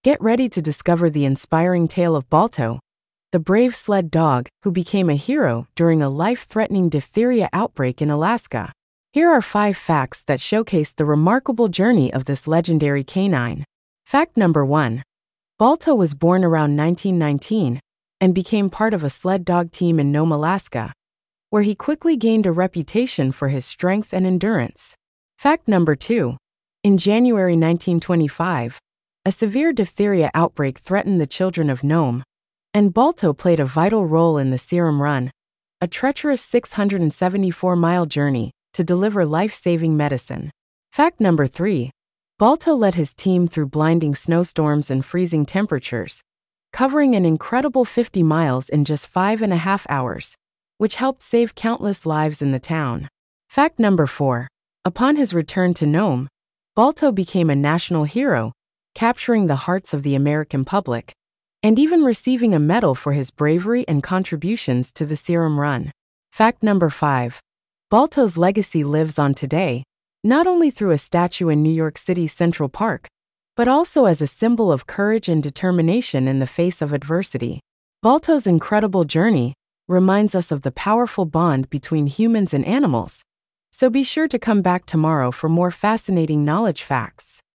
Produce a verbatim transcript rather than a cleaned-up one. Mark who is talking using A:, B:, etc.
A: Get ready to discover the inspiring tale of Balto, the brave sled dog who became a hero during a life-threatening diphtheria outbreak in Alaska. Here are five facts that showcase the remarkable journey of this legendary canine. Fact number one. Balto was born around nineteen nineteen and became part of a sled dog team in Nome, Alaska, where he quickly gained a reputation for his strength and endurance. Fact number two. In January nineteen twenty-five, a severe diphtheria outbreak threatened the children of Nome, and Balto played a vital role in the Serum Run, a treacherous six hundred seventy-four mile journey to deliver life-saving medicine. Fact number three. Balto led his team through blinding snowstorms and freezing temperatures, covering an incredible fifty miles in just five and a half hours, which helped save countless lives in the town. Fact number four. Upon his return to Nome, Balto became a national hero, capturing the hearts of the American public, and even receiving a medal for his bravery and contributions to the Serum Run. Fact number five. Balto's legacy lives on today, not only through a statue in New York City's Central Park, but also as a symbol of courage and determination in the face of adversity. Balto's incredible journey reminds us of the powerful bond between humans and animals, so be sure to come back tomorrow for more fascinating knowledge facts.